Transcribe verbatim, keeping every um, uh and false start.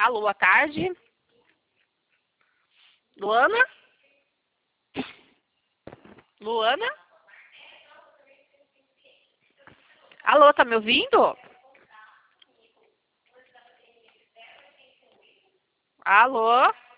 Alô, boa tarde. Luana? Luana? Alô, tá me ouvindo? Alô?